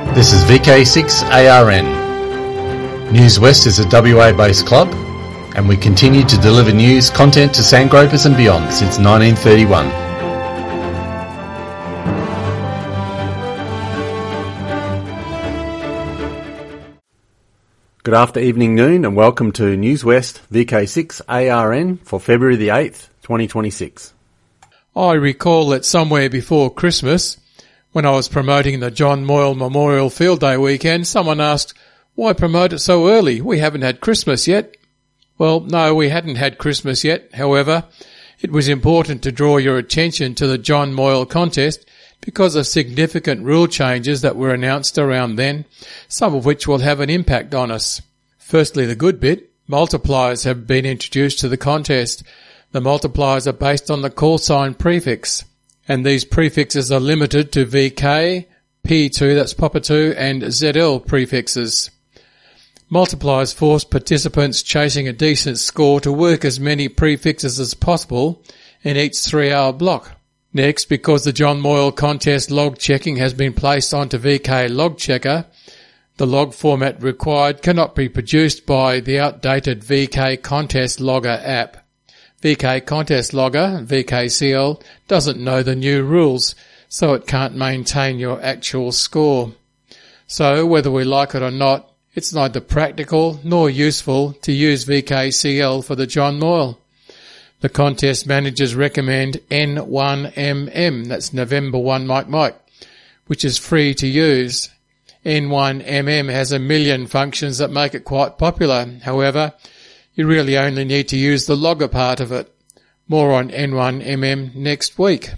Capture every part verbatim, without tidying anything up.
This is V K six A R N. News West is a W A-based club, and we continue to deliver news content to Sandgropers and beyond since nineteen thirty-one. Good after evening, noon, and welcome to News West V K six A R N for February the eighth, twenty twenty-six. I recall that somewhere before Christmas, when I was promoting the John Moyle Memorial Field Day weekend, someone asked, why promote it so early? We haven't had Christmas yet. Well, no, we hadn't had Christmas yet. However, it was important to draw your attention to the John Moyle contest because of significant rule changes that were announced around then, some of which will have an impact on us. Firstly, the good bit, multipliers have been introduced to the contest. The multipliers are based on the call sign prefix, and these prefixes are limited to V K, P two, that's Papa two, and Z L prefixes. Multipliers force participants chasing a decent score to work as many prefixes as possible in each three-hour block. Next, because the John Moyle contest log checking has been placed onto V K Log Checker, the log format required cannot be produced by the outdated V K Contest Logger app. V K Contest Logger, V K C L, doesn't know the new rules, so it can't maintain your actual score. So, whether we like it or not, it's neither practical nor useful to use V K C L for the John Moyle. The contest managers recommend N one M M, that's November one Mike Mike, which is free to use. N one M M has a million functions that make it quite popular. However, you really only need to use the logger part of it. More on N one M M next week.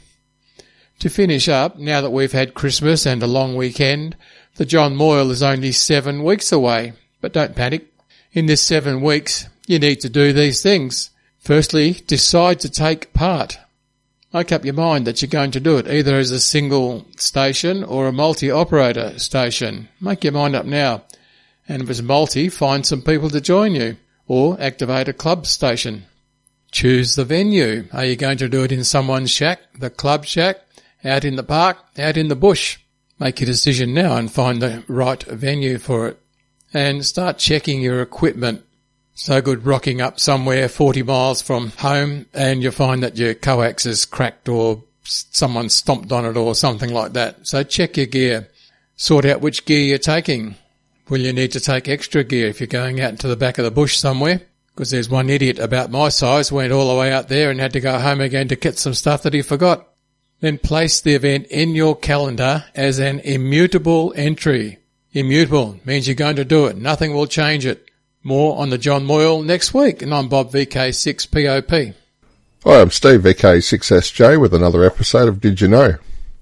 To finish up, now that we've had Christmas and a long weekend, the John Moyle is only seven weeks away. But don't panic. In this seven weeks, you need to do these things. Firstly, decide to take part. Make up your mind that you're going to do it, either as a single station or a multi-operator station. Make your mind up now. And if it's multi, find some people to join you, or activate a club station. Choose the venue. Are you going to do it in someone's shack, the club shack, out in the park, out in the bush? Make your decision now and find the right venue for it. And start checking your equipment. It's no good rocking up somewhere forty miles from home and you find that your coax is cracked or someone stomped on it or something like that. So check your gear. Sort out which gear you're taking. Will you need to take extra gear if you're going out into the back of the bush somewhere? Because there's one idiot about my size went all the way out there and had to go home again to get some stuff that he forgot. Then place the event in your calendar as an immutable entry. Immutable means you're going to do it. Nothing will change it. More on the John Moyle next week, and I'm Bob V K six P O P. Hi, I'm Steve V K six S J with another episode of Did You Know?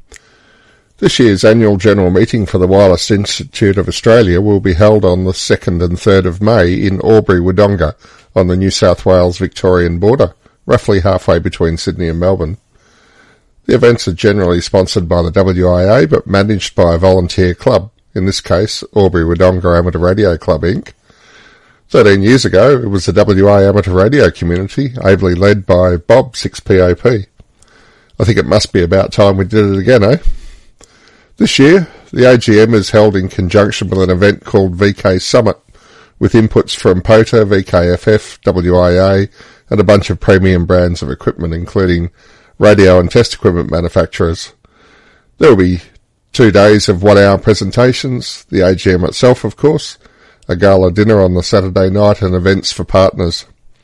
This year's annual general meeting for the Wireless Institute of Australia will be held on the second and third of May in Albury-Wodonga on the New South Wales-Victorian border, roughly halfway between Sydney and Melbourne. The events are generally sponsored by the W I A but managed by a volunteer club, in this case Albury-Wodonga Amateur Radio Club Incorporated. Thirteen years ago, it was the W A amateur radio community, ably led by Bob six P O P. I think it must be about time we did it again, eh? This year, the A G M is held in conjunction with an event called V K Summit, with inputs from P O T A, V K F F, W I A, and a bunch of premium brands of equipment, including radio and test equipment manufacturers. There will be two days of one-hour presentations, the A G M itself, of course, a gala dinner on the Saturday night, and events for partners.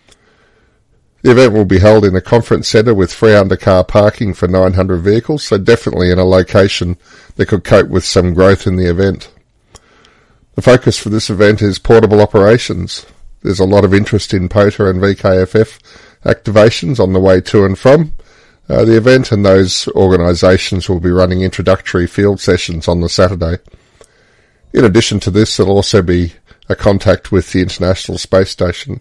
The event will be held in a conference centre with free undercar parking for nine hundred vehicles, so definitely in a location that could cope with some growth in the event. The focus for this event is portable operations. There's a lot of interest in P O T A and V K F F activations on the way to and from uh, the event, and those organisations will be running introductory field sessions on the Saturday. In addition to this, there'll also be a contact with the International Space Station.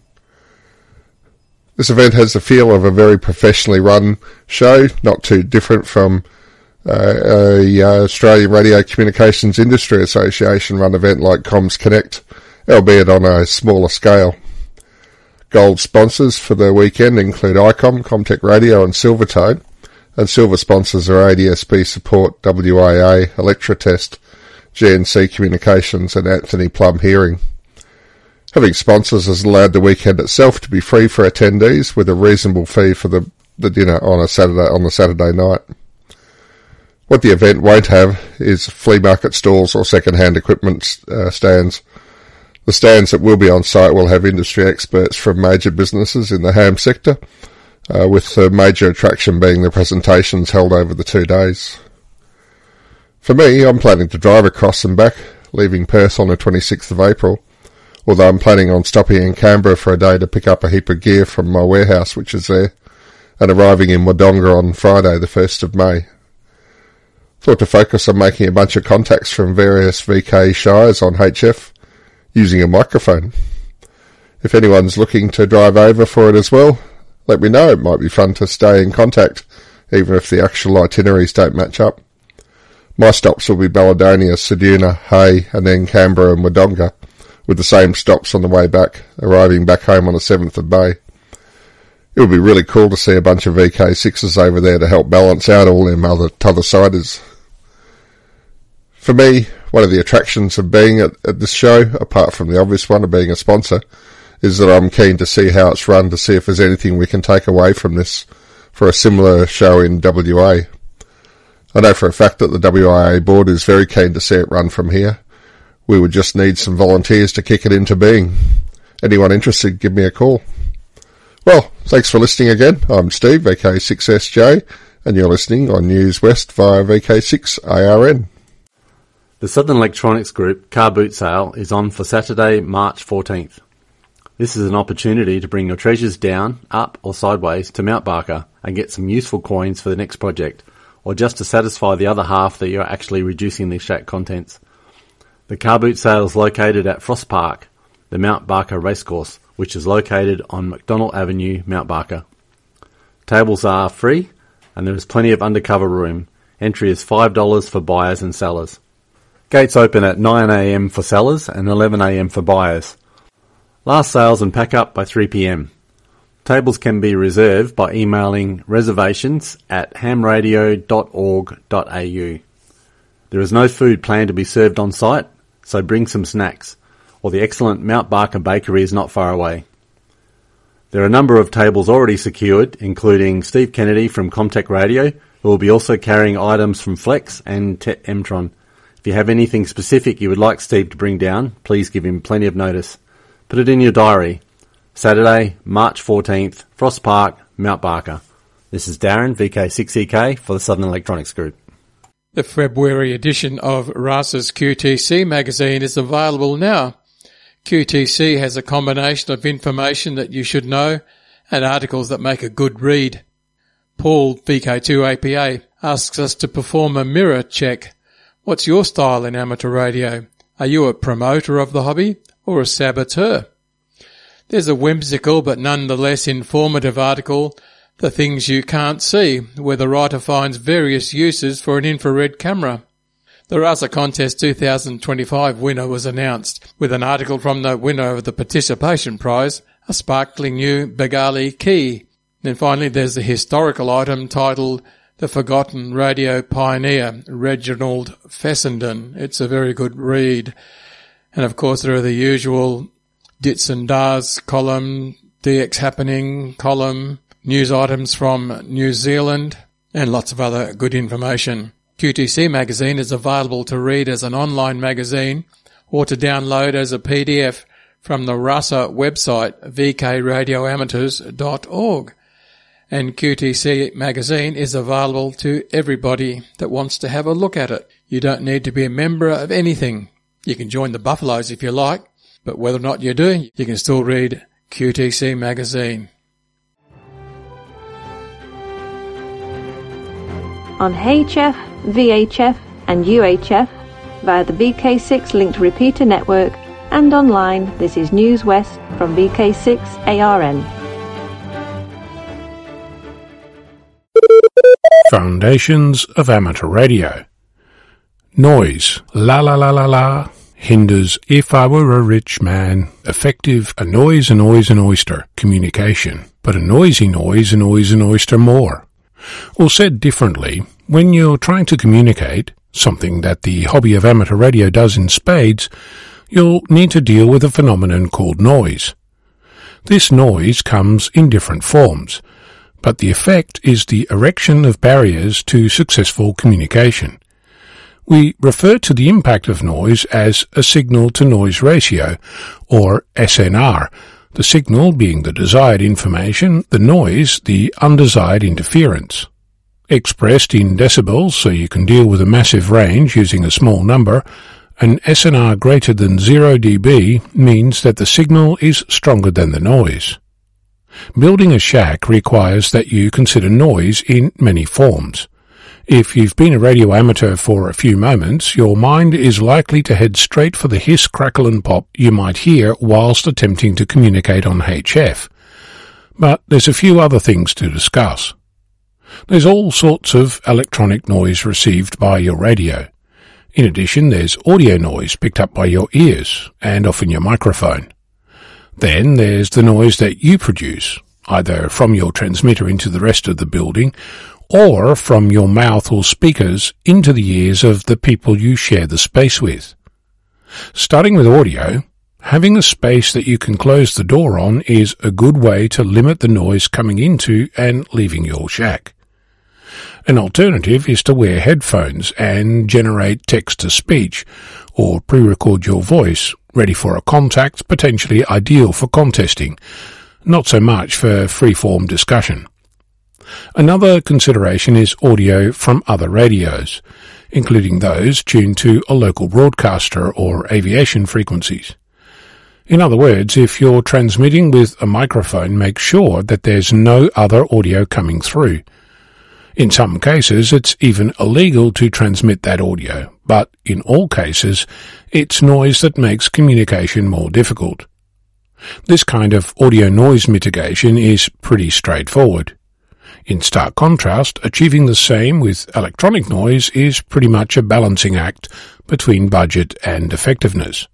This event has the feel of a very professionally run show, not too different from uh, a uh, Australian Radio Communications Industry Association run event like Comms Connect, albeit on a smaller scale. Gold sponsors for the weekend include I COM, Comtech Radio and Silvertone, and silver sponsors are A D S B Support, W I A, Electratest, G N C Communications and Anthony Plum Hearing. Having sponsors has allowed the weekend itself to be free for attendees with a reasonable fee for the, the dinner on a Saturday on the Saturday night. What the event won't have is flea market stalls or second-hand equipment uh, stands. The stands that will be on site will have industry experts from major businesses in the ham sector, uh, with the major attraction being the presentations held over the two days. For me, I'm planning to drive across and back, leaving Perth on the twenty-sixth of April, although I'm planning on stopping in Canberra for a day to pick up a heap of gear from my warehouse which is there, and arriving in Wodonga on Friday the first of May. Thought to focus on making a bunch of contacts from various V K shires on H F, using a microphone. If anyone's looking to drive over for it as well, let me know. It might be fun to stay in contact, even if the actual itineraries don't match up. My stops will be Balladonia, Ceduna, Hay, and then Canberra and Wodonga, with the same stops on the way back, arriving back home on the seventh of May. It would be really cool to see a bunch of V K sixes over there to help balance out all them other t'other-siders. For me, one of the attractions of being at, at this show, apart from the obvious one of being a sponsor, is that I'm keen to see how it's run, to see if there's anything we can take away from this for a similar show in W A. I know for a fact that the W I A board is very keen to see it run from here. We would just need some volunteers to kick it into being. Anyone interested, give me a call. Well, thanks for listening again. I'm Steve, V K six S J, and you're listening on News West via V K six A R N. The Southern Electronics Group car boot sale is on for Saturday, March fourteenth. This is an opportunity to bring your treasures down, up or sideways to Mount Barker and get some useful coins for the next project, or just to satisfy the other half that you're actually reducing the shack contents. The car boot sale is located at Frost Park, the Mount Barker Racecourse, which is located on McDonald Avenue, Mount Barker. Tables are free and there is plenty of undercover room. Entry is five dollars for buyers and sellers. Gates open at nine a m for sellers and eleven a m for buyers. Last sales and pack up by three p m. Tables can be reserved by emailing reservations at hamradio dot org dot a u. There is no food planned to be served on site, so bring some snacks, or the excellent Mount Barker Bakery is not far away. There are a number of tables already secured, including Steve Kennedy from Comtech Radio, who will be also carrying items from Flex and T E Mtron. If you have anything specific you would like Steve to bring down, please give him plenty of notice. Put it in your diary. Saturday, March fourteenth, Frost Park, Mount Barker. This is Darren, V K six E K, for the Southern Electronics Group. The February edition of R A S A's Q T C magazine is available now. Q T C has a combination of information that you should know and articles that make a good read. Paul, V K two A P A, asks us to perform a mirror check. What's your style in amateur radio? Are you a promoter of the hobby or a saboteur? There's a whimsical but nonetheless informative article, The Things You Can't See, where the writer finds various uses for an infrared camera. The R A S A Contest twenty twenty-five winner was announced, with an article from the winner of the participation prize, a sparkling new Bengali key. Then finally there's the historical item titled The Forgotten Radio Pioneer, Reginald Fessenden. It's a very good read. And of course there are the usual Dits and Dars column, D X Happening column, news items from New Zealand, and lots of other good information. Q T C magazine is available to read as an online magazine or to download as a P D F from the R A S A website v k radio amateurs dot org. And Q T C magazine is available to everybody that wants to have a look at it. You don't need to be a member of anything. You can join the Buffaloes if you like, but whether or not you do, you can still read Q T C magazine. On H F, V H F and U H F via the V K six linked repeater network, and online, this is News West from V K six A R N. Foundations of Amateur Radio. Noise, la la la la la, hinders if I were a rich man. Effective, a noise, a noise, an oyster, communication. But a noisy noise, a noise, an oyster more. Or said differently, when you're trying to communicate, something that the hobby of amateur radio does in spades, you'll need to deal with a phenomenon called noise. This noise comes in different forms, but the effect is the erection of barriers to successful communication. We refer to the impact of noise as a signal-to-noise ratio, or S N R, the signal being the desired information, the noise the undesired interference. Expressed in decibels, so you can deal with a massive range using a small number, an S N R greater than zero decibels means that the signal is stronger than the noise. Building a shack requires that you consider noise in many forms. If you've been a radio amateur for a few moments, your mind is likely to head straight for the hiss, crackle and pop you might hear whilst attempting to communicate on H F. But there's a few other things to discuss. There's all sorts of electronic noise received by your radio. In addition, there's audio noise picked up by your ears and often your microphone. Then there's the noise that you produce, either from your transmitter into the rest of the building or from your mouth or speakers into the ears of the people you share the space with. Starting with audio, having a space that you can close the door on is a good way to limit the noise coming into and leaving your shack. An alternative is to wear headphones and generate text-to-speech, or pre-record your voice, ready for a contact, potentially ideal for contesting, not so much for free-form discussion. Another consideration is audio from other radios, including those tuned to a local broadcaster or aviation frequencies. In other words, if you're transmitting with a microphone, make sure that there's no other audio coming through. In some cases, it's even illegal to transmit that audio, but in all cases, it's noise that makes communication more difficult. This kind of audio noise mitigation is pretty straightforward. In stark contrast, achieving the same with electronic noise is pretty much a balancing act between budget and effectiveness.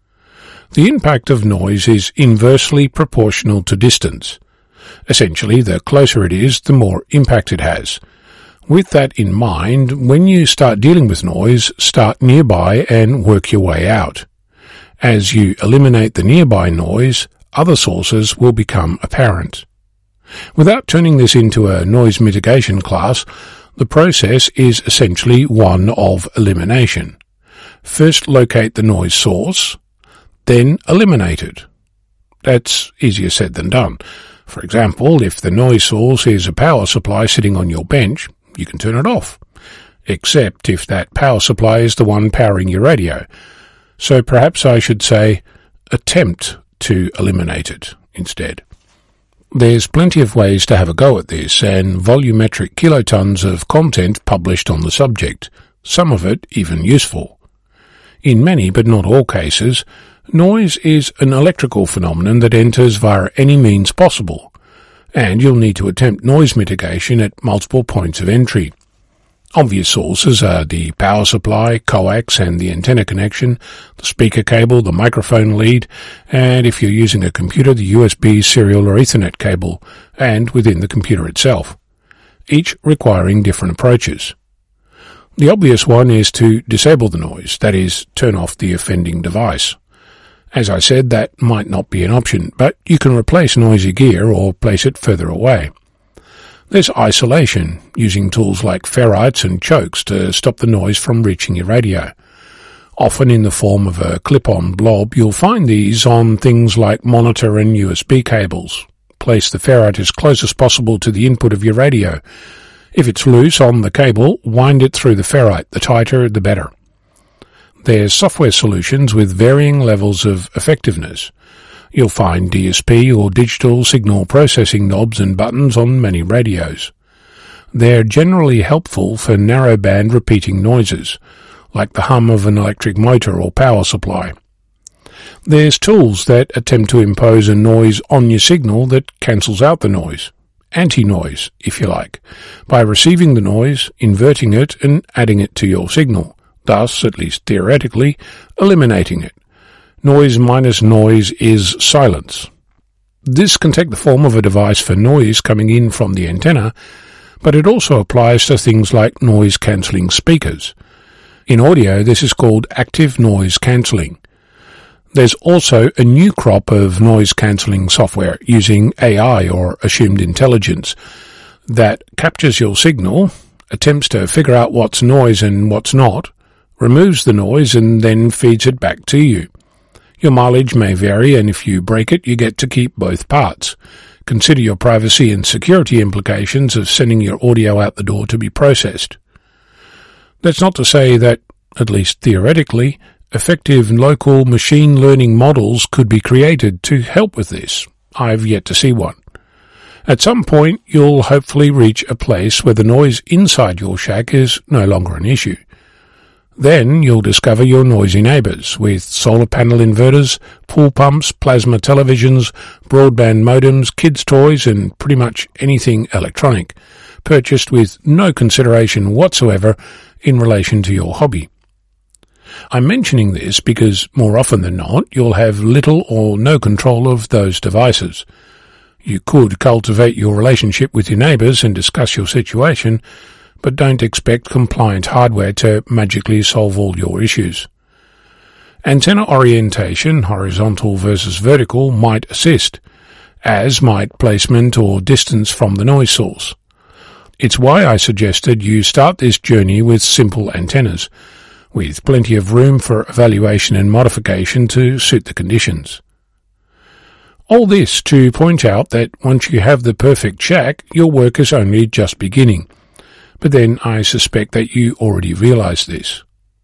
The impact of noise is inversely proportional to distance. Essentially, the closer it is, the more impact it has. With that in mind, when you start dealing with noise, start nearby and work your way out. As you eliminate the nearby noise, other sources will become apparent. Without turning this into a noise mitigation class, the process is essentially one of elimination. First locate the noise source, then eliminate it. That's easier said than done. For example, if the noise source is a power supply sitting on your bench, you can turn it off, except if that power supply is the one powering your radio. So perhaps I should say, attempt to eliminate it instead. There's plenty of ways to have a go at this, and volumetric kilotons of content published on the subject, some of it even useful. In many, but not all cases, noise is an electrical phenomenon that enters via any means possible, and you'll need to attempt noise mitigation at multiple points of entry. Obvious sources are the power supply, coax and the antenna connection, the speaker cable, the microphone lead, and if you're using a computer, the U S B serial or Ethernet cable, and within the computer itself, each requiring different approaches. The obvious one is to disable the noise, that is, turn off the offending device. As I said, that might not be an option, but you can replace noisy gear or place it further away. There's isolation, using tools like ferrites and chokes to stop the noise from reaching your radio. Often in the form of a clip-on blob, you'll find these on things like monitor and U S B cables. Place the ferrite as close as possible to the input of your radio. If it's loose on the cable, wind it through the ferrite. The tighter, the better. There's software solutions with varying levels of effectiveness. You'll find D S P or digital signal processing knobs and buttons on many radios. They're generally helpful for narrowband repeating noises, like the hum of an electric motor or power supply. There's tools that attempt to impose a noise on your signal that cancels out the noise, anti-noise, if you like, by receiving the noise, inverting it and adding it to your signal, thus, at least theoretically, eliminating it. Noise minus noise is silence. This can take the form of a device for noise coming in from the antenna, but it also applies to things like noise-cancelling speakers. In audio, this is called active noise cancelling. There's also a new crop of noise-cancelling software using A I or assumed intelligence that captures your signal, attempts to figure out what's noise and what's not, removes the noise and then feeds it back to you. Your mileage may vary, and if you break it, you get to keep both parts. Consider your privacy and security implications of sending your audio out the door to be processed. That's not to say that, at least theoretically, effective local machine learning models could be created to help with this. I've yet to see one. At some point, you'll hopefully reach a place where the noise inside your shack is no longer an issue. Then you'll discover your noisy neighbours with solar panel inverters, pool pumps, plasma televisions, broadband modems, kids' toys and pretty much anything electronic, purchased with no consideration whatsoever in relation to your hobby. I'm mentioning this because more often than not you'll have little or no control of those devices. You could cultivate your relationship with your neighbours and discuss your situation, but don't expect compliant hardware to magically solve all your issues. Antenna orientation, horizontal versus vertical, might assist, as might placement or distance from the noise source. It's why I suggested you start this journey with simple antennas, with plenty of room for evaluation and modification to suit the conditions. All this to point out that once you have the perfect shack, your work is only just beginning. But then I suspect that you already realise this.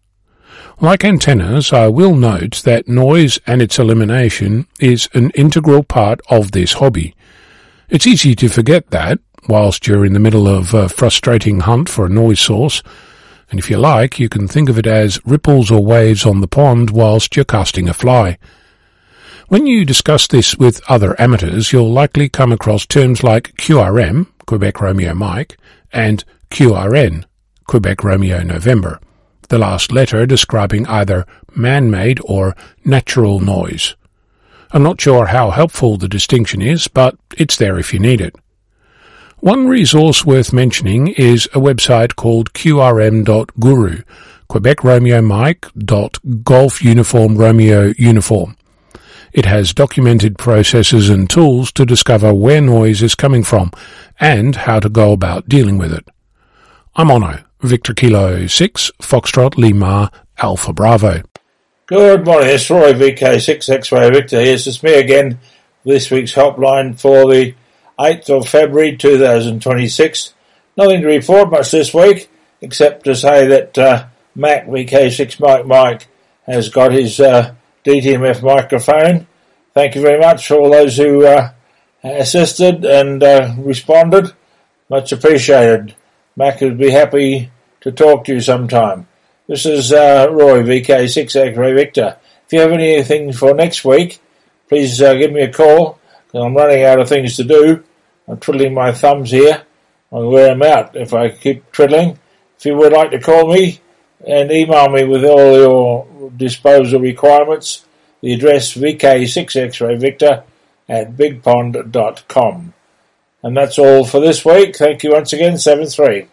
Like antennas, I will note that noise and its elimination is an integral part of this hobby. It's easy to forget that, whilst you're in the middle of a frustrating hunt for a noise source, and if you like, you can think of it as ripples or waves on the pond whilst you're casting a fly. When you discuss this with other amateurs, you'll likely come across terms like Q R M, Quebec Romeo Mike, and Q R N, Quebec Romeo November, the last letter describing either man-made or natural noise. I'm not sure how helpful the distinction is, but it's there if you need it. One resource worth mentioning is a website called Q R M dot guru, Quebec Romeo Mike dot Golf Uniform Romeo Uniform. It has documented processes and tools to discover where noise is coming from and how to go about dealing with it. I'm Ono, Victor Kilo six, Foxtrot Lima, Alpha Bravo. Good morning, it's Roy, V K six X-Ray Victor. Yes, it's me again, this week's hotline for the eighth of February two thousand twenty-six. Nothing to report much this week, except to say that uh, Mac V K six Mike Mike has got his uh, D T M F microphone. Thank you very much for all those who uh, assisted and uh, responded. Much appreciated. Mac would be happy to talk to you sometime. This is uh, Roy, V K six X-Ray Victor. If you have anything for next week, please uh, give me a call, because I'm running out of things to do. I'm twiddling my thumbs here. I'll wear them out if I keep twiddling. If you would like to call me and email me with all your disposal requirements, the address V K six X-Ray Victor at big pond dot com. And that's all for this week. Thank you once again, seven three.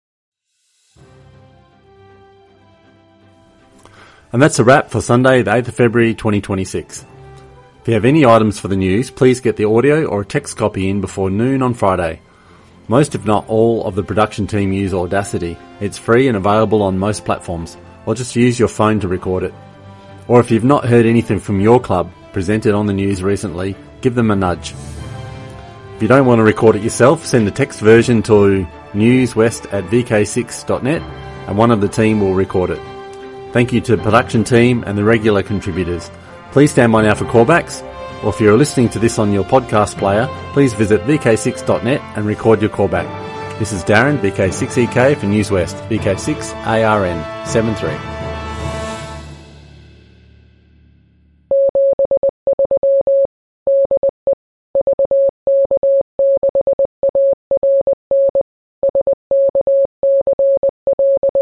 And that's a wrap for Sunday, the eighth of February twenty twenty-six. If you have any items for the news, please get the audio or a text copy in before noon on Friday. Most, if not all, of the production team use Audacity. It's free and available on most platforms, or just use your phone to record it. Or if you've not heard anything from your club presented on the news recently, give them a nudge. If you don't want to record it yourself, send the text version to newswest at v k six dot net and one of the team will record it. Thank you to the production team and the regular contributors. Please stand by now for callbacks, or if you're listening to this on your podcast player, please visit v k six dot net and record your callback. This is Darren, V K six E K for News West, V K six A R N seven three.